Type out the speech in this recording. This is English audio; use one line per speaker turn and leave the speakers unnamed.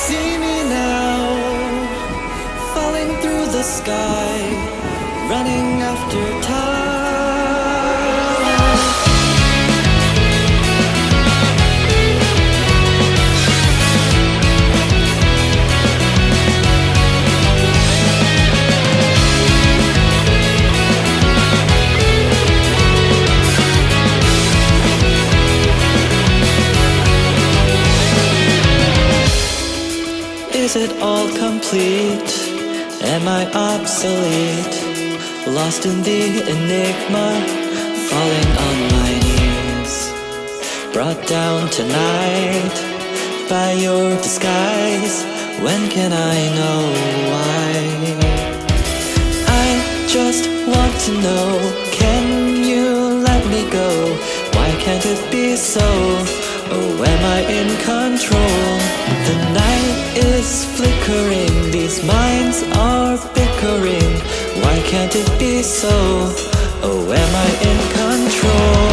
See me now, falling through the sky, running after time. Is it all complete? Am I obsolete? Lost in the enigma, falling on my knees. Brought down tonight by your disguise. When can I know why? I just want to know, can you let me go? Why can't it be so? Oh, am I in control? The night is flickering, these minds are bickering. Why can't it be so? Oh, am I in control?